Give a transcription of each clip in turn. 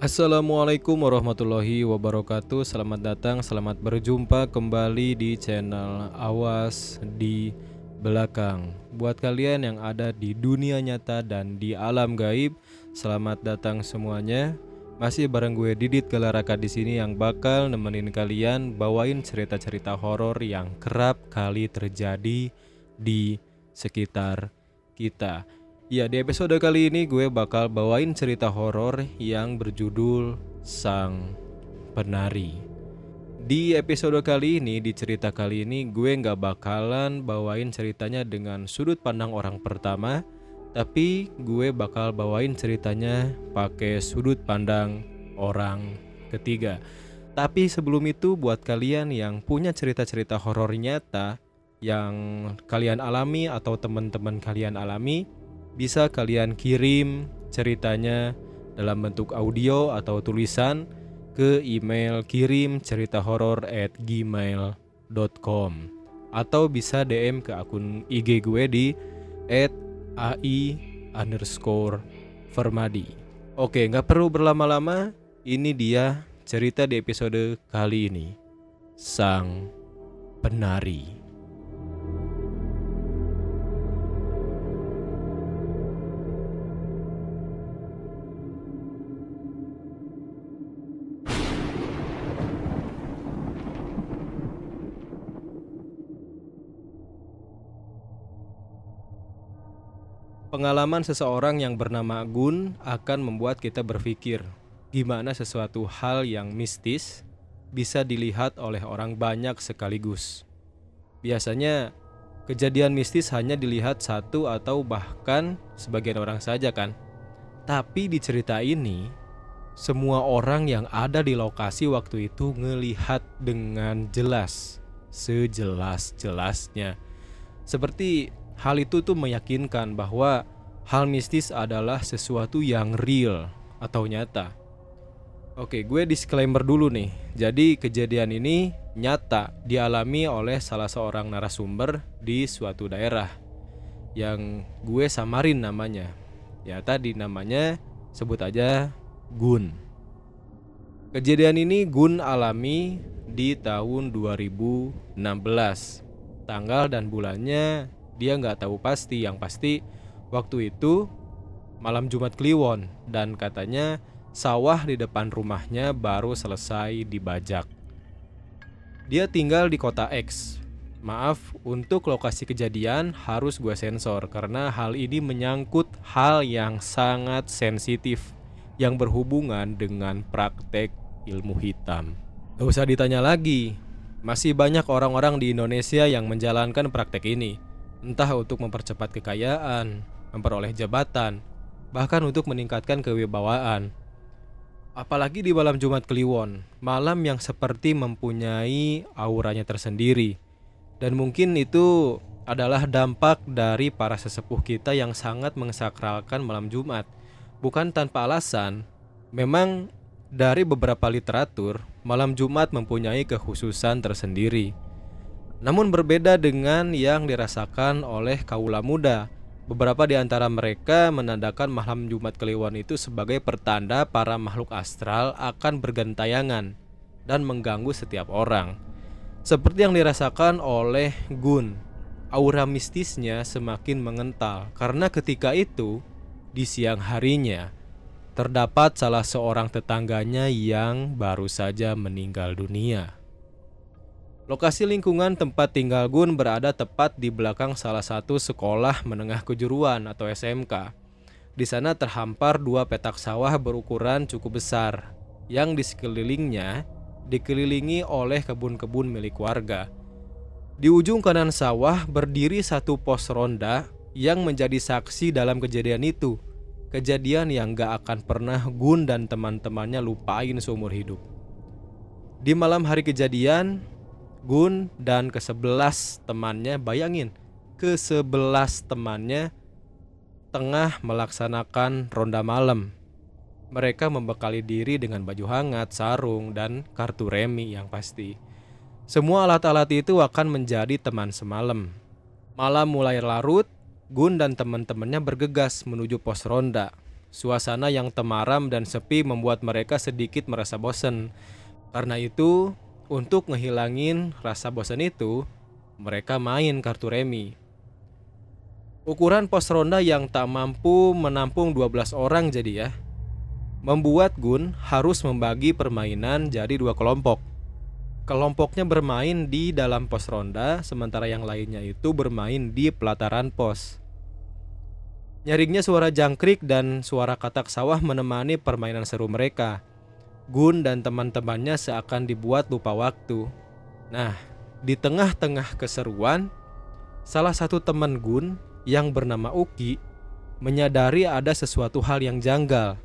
Assalamualaikum warahmatullahi wabarakatuh. Selamat datang, selamat berjumpa kembali di channel Awas di Belakang. Buat kalian yang ada di dunia nyata dan di alam gaib, selamat datang semuanya. Masih bareng gue Didit Galaraka di sini yang bakal nemenin kalian bawain cerita-cerita horor yang kerap kali terjadi di sekitar kita. Ya, di episode kali ini gue bakal bawain cerita horor yang berjudul Sang Penari. Di episode kali ini, di cerita kali ini gue gak bakalan bawain ceritanya dengan sudut pandang orang pertama, tapi gue bakal bawain ceritanya pakai sudut pandang orang ketiga. Tapi sebelum itu, buat kalian yang punya cerita-cerita horor nyata yang kalian alami atau teman-teman kalian alami, bisa kalian kirim ceritanya dalam bentuk audio atau tulisan ke email kirimceritahoror@gmail.com atau bisa DM ke akun IG gue di @ai_fermadi. Oke, gak perlu berlama-lama, ini dia cerita di episode kali ini, Sang Penari. Pengalaman seseorang yang bernama Gun akan membuat kita berpikir gimana sesuatu hal yang mistis bisa dilihat oleh orang banyak sekaligus. Biasanya kejadian mistis hanya dilihat satu atau bahkan sebagian orang saja kan. Tapi di cerita ini, semua orang yang ada di lokasi waktu itu ngelihat dengan jelas, sejelas-jelasnya. Seperti hal itu tuh meyakinkan bahwa hal mistis adalah sesuatu yang real atau nyata. Oke, gue disclaimer dulu nih. Jadi kejadian ini nyata dialami oleh salah seorang narasumber di suatu daerah yang gue samarin namanya. Ya tadi namanya sebut aja Gun. Kejadian ini Gun alami di tahun 2016. Tanggal dan bulannya dia nggak tahu pasti, yang pasti waktu itu malam Jumat Kliwon dan katanya sawah di depan rumahnya baru selesai dibajak. Dia tinggal di kota X. Maaf, untuk lokasi kejadian harus gue sensor karena hal ini menyangkut hal yang sangat sensitif yang berhubungan dengan praktek ilmu hitam. Gak usah ditanya lagi, masih banyak orang-orang di Indonesia yang menjalankan praktek ini. Entah untuk mempercepat kekayaan, memperoleh jabatan, bahkan untuk meningkatkan kewibawaan. Apalagi di malam Jumat Kliwon, malam yang seperti mempunyai auranya tersendiri. Dan mungkin itu adalah dampak dari para sesepuh kita yang sangat mensakralkan malam Jumat. Bukan tanpa alasan, memang dari beberapa literatur, malam Jumat mempunyai kekhususan tersendiri. Namun berbeda dengan yang dirasakan oleh kaula muda. Beberapa di antara mereka menandakan malam Jumat Kliwon itu sebagai pertanda para makhluk astral akan bergentayangan dan mengganggu setiap orang. Seperti yang dirasakan oleh Gun, aura mistisnya semakin mengental karena ketika itu, di siang harinya, terdapat salah seorang tetangganya yang baru saja meninggal dunia. Lokasi lingkungan tempat tinggal Gun berada tepat di belakang salah satu sekolah menengah kejuruan atau SMK. Di sana terhampar dua petak sawah berukuran cukup besar yang di sekelilingnya dikelilingi oleh kebun-kebun milik warga. Di ujung kanan sawah berdiri satu pos ronda yang menjadi saksi dalam kejadian itu. Kejadian yang gak akan pernah Gun dan teman-temannya lupain seumur hidup. Di malam hari kejadian, Gun dan ke-11 temannya, bayangin, ke-11 temannya tengah melaksanakan ronda malam. Mereka membekali diri dengan baju hangat, sarung, dan kartu remi yang pasti. Semua alat-alat itu akan menjadi teman semalam. Malam mulai larut, Gun dan teman-temannya bergegas menuju pos ronda. Suasana yang temaram dan sepi membuat mereka sedikit merasa bosan. Karena itu, untuk ngehilangin rasa bosan itu, mereka main kartu remi. Ukuran pos ronda yang tak mampu menampung 12 orang jadi ya, membuat Gun harus membagi permainan jadi 2 kelompok. Kelompoknya bermain di dalam pos ronda, sementara yang lainnya itu bermain di pelataran pos. Nyaringnya suara jangkrik dan suara katak sawah menemani permainan seru mereka. Gun dan teman-temannya seakan dibuat lupa waktu. Nah, di tengah-tengah keseruan, salah satu teman Gun yang bernama Uki menyadari ada sesuatu hal yang janggal.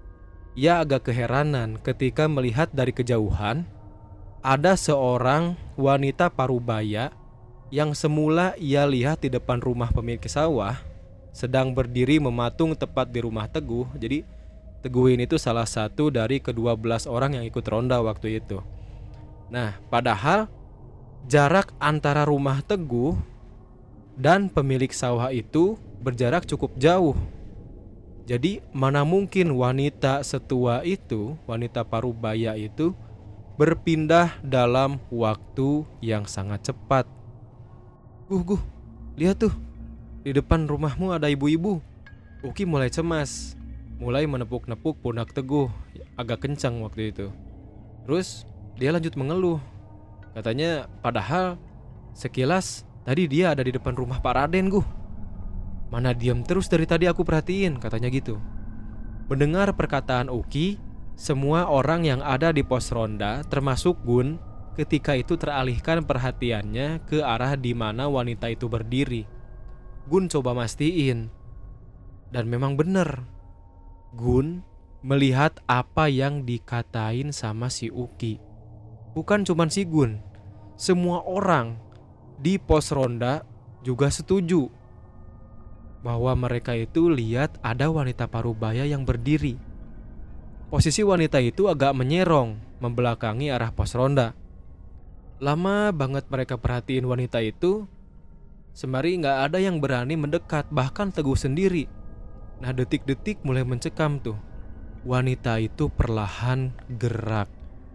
Ia agak keheranan ketika melihat dari kejauhan ada seorang wanita parubaya yang semula ia lihat di depan rumah pemilik sawah sedang berdiri mematung tepat di rumah Teguh. Jadi Teguh ini tuh salah satu dari ke-12 orang yang ikut ronda waktu itu. Nah, padahal jarak antara rumah Teguh dan pemilik sawah itu berjarak cukup jauh. Jadi mana mungkin wanita setua itu, wanita parubaya itu berpindah dalam waktu yang sangat cepat. Guh, lihat tuh, di depan rumahmu ada ibu-ibu. Uki mulai cemas, mulai menepuk-nepuk pundak Teguh agak kencang waktu itu. Terus dia lanjut mengeluh. Katanya padahal sekilas tadi dia ada di depan rumah Pak Raden, Guh. Mana diam terus dari tadi aku perhatiin, katanya gitu. Mendengar perkataan Uki, semua orang yang ada di pos ronda, termasuk Gun, ketika itu teralihkan perhatiannya ke arah di mana wanita itu berdiri. Gun coba mastiin, dan memang benar. Gun melihat apa yang dikatain sama si Uki. Bukan cuman si Gun, semua orang di pos ronda juga setuju bahwa mereka itu lihat ada wanita parubaya yang berdiri. Posisi wanita itu agak menyerong, membelakangi arah pos ronda. Lama banget mereka perhatiin wanita itu, sembari gak ada yang berani mendekat, bahkan Teguh sendiri. Nah, detik-detik mulai mencekam tuh. Wanita itu perlahan gerak.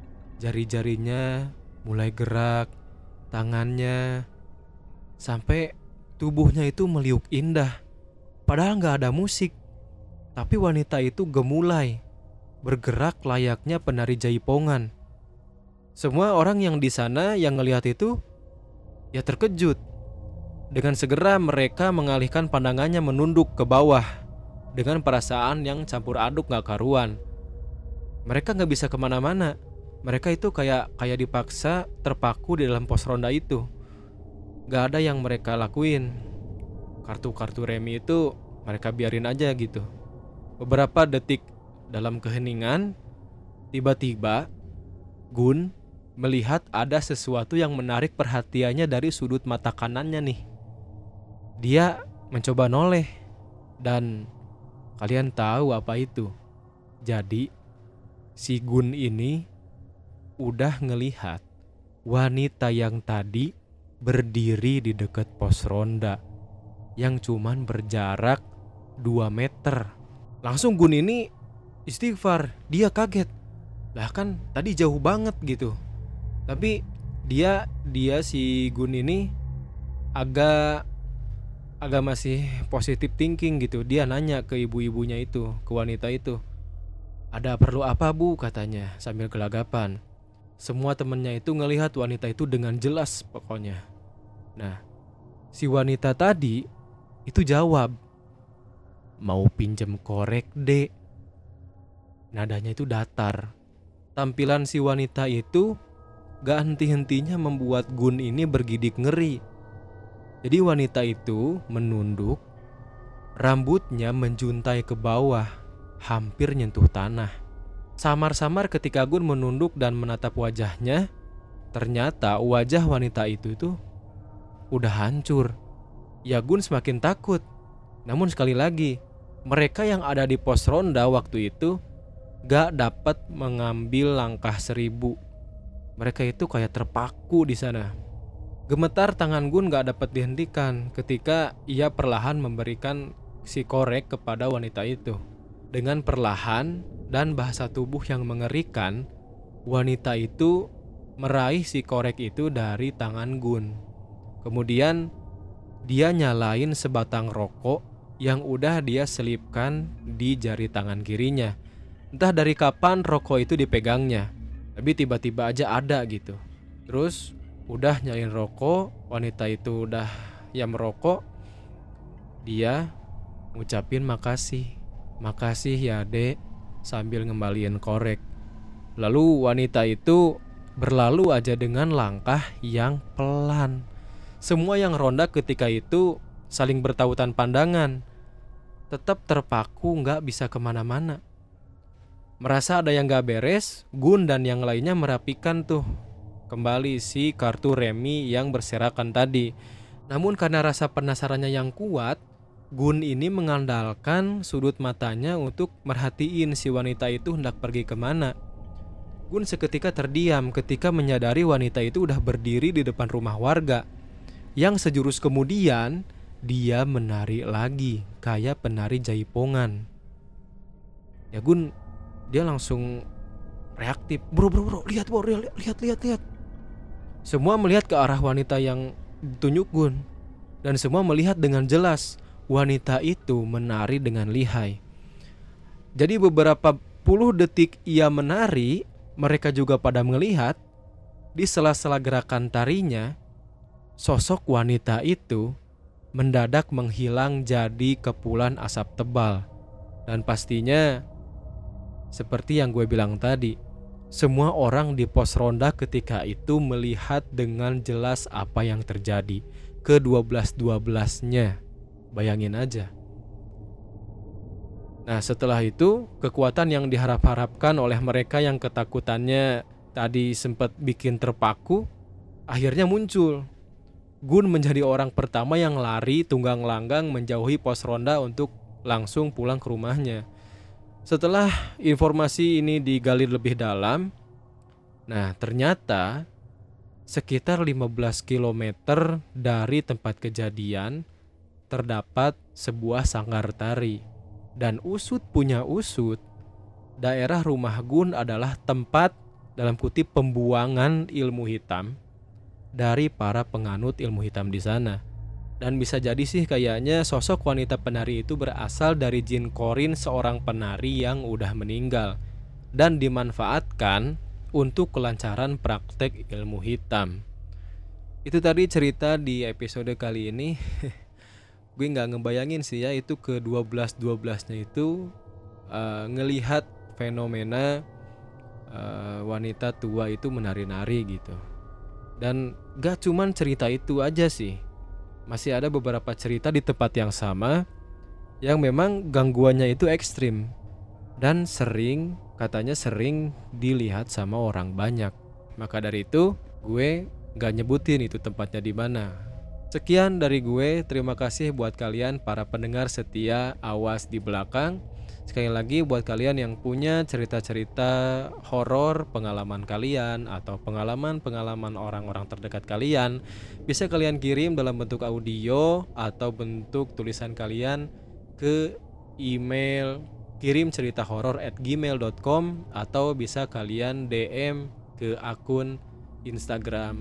Jari-jarinya mulai gerak, tangannya, sampai tubuhnya itu meliuk indah. Padahal gak ada musik, tapi wanita itu gemulai, bergerak layaknya penari jaipongan. Semua orang yang di sana yang ngelihat itu ya terkejut. Dengan segera mereka mengalihkan pandangannya menunduk ke bawah dengan perasaan yang campur aduk gak karuan. Mereka gak bisa kemana-mana. Mereka itu kayak dipaksa terpaku di dalam pos ronda itu. Gak ada yang mereka lakuin. Kartu-kartu remi itu mereka biarin aja gitu. Beberapa detik dalam keheningan, tiba-tiba Gun melihat ada sesuatu yang menarik perhatiannya dari sudut mata kanannya nih. Dia mencoba noleh, dan kalian tahu apa itu? Jadi si Gun ini udah ngelihat wanita yang tadi berdiri di dekat pos ronda yang cuman berjarak 2 meter. Langsung Gun ini istighfar, dia kaget. Lah kan tadi jauh banget gitu. Tapi dia si Gun ini agak masih positive thinking gitu. Dia nanya ke ibu-ibunya itu, ke wanita itu. Ada perlu apa, Bu? Katanya sambil gelagapan. Semua temennya itu ngelihat wanita itu dengan jelas pokoknya. Nah, si wanita tadi itu jawab, mau pinjem korek, Dek. Nadanya itu datar. Tampilan si wanita itu gak henti-hentinya membuat Gun ini bergidik ngeri. Jadi wanita itu menunduk, rambutnya menjuntai ke bawah, hampir nyentuh tanah. Samar-samar ketika Gun menunduk dan menatap wajahnya, ternyata wajah wanita itu tuh udah hancur. Ya Gun semakin takut. Namun sekali lagi, mereka yang ada di pos ronda waktu itu gak dapat mengambil langkah 1000. Mereka itu kayak terpaku di sana. Gemetar tangan Gun gak dapat dihentikan ketika ia perlahan memberikan si korek kepada wanita itu. Dengan perlahan dan bahasa tubuh yang mengerikan, wanita itu meraih si korek itu dari tangan Gun. Kemudian dia nyalain sebatang rokok yang udah dia selipkan di jari tangan kirinya. Entah dari kapan rokok itu dipegangnya, tapi tiba-tiba aja ada gitu. Terus udah nyalain rokok, wanita itu udah merokok, dia ngucapin makasih. Makasih ya dek, sambil ngembaliin korek. Lalu wanita itu berlalu aja dengan langkah yang pelan. Semua yang ronda ketika itu saling bertautan pandangan, tetap terpaku gak bisa kemana-mana. Merasa ada yang gak beres, Gun dan yang lainnya merapikan tuh kembali si kartu remi yang berserakan tadi. Namun karena rasa penasarannya yang kuat, Gun ini mengandalkan sudut matanya untuk merhatiin si wanita itu hendak pergi kemana. Gun seketika terdiam ketika menyadari wanita itu udah berdiri di depan rumah warga. Yang sejurus kemudian dia menari lagi kayak penari jaipongan. Ya Gun, dia langsung reaktif. Bro, lihat bro, lihat. Semua melihat ke arah wanita yang ditunjuk Gun, dan semua melihat dengan jelas wanita itu menari dengan lihai. Jadi beberapa puluh detik ia menari, mereka juga pada melihat di sela-sela gerakan tarinya, sosok wanita itu mendadak menghilang jadi kepulan asap tebal. Dan pastinya seperti yang gue bilang tadi, semua orang di pos ronda ketika itu melihat dengan jelas apa yang terjadi. Ke-12-12-nya, bayangin aja. Nah setelah itu, kekuatan yang diharap-harapkan oleh mereka yang ketakutannya tadi sempat bikin terpaku, akhirnya muncul. Gun menjadi orang pertama yang lari tunggang langgang menjauhi pos ronda untuk langsung pulang ke rumahnya. Setelah informasi ini digali lebih dalam, nah ternyata sekitar 15 km dari tempat kejadian terdapat sebuah sanggar tari. Dan usut punya usut, daerah rumah Gun adalah tempat dalam kutip pembuangan ilmu hitam dari para penganut ilmu hitam di sana. Dan bisa jadi sih kayaknya sosok wanita penari itu berasal dari jin Korin, seorang penari yang udah meninggal dan dimanfaatkan untuk kelancaran praktek ilmu hitam. Itu tadi cerita di episode kali ini. Gue gak ngebayangin sih ya itu ke-12-12-nya itu ngelihat fenomena wanita tua itu menari-nari gitu. Dan gak cuman cerita itu aja sih, masih ada beberapa cerita di tempat yang sama yang memang gangguannya itu ekstrim dan katanya sering dilihat sama orang banyak. Maka dari itu gue gak nyebutin itu tempatnya di mana. Sekian dari gue, terima kasih buat kalian para pendengar setia Awas di Belakang. Sekali lagi buat kalian yang punya cerita-cerita horor pengalaman kalian atau pengalaman orang-orang terdekat kalian, bisa kalian kirim dalam bentuk audio atau bentuk tulisan kalian ke email kirimceritahoror@gmail.com atau bisa kalian DM ke akun Instagram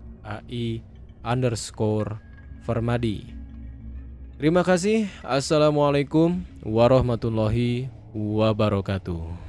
@ai_Fermadi. Terima kasih. Assalamualaikum warahmatullahi wabarakatuh.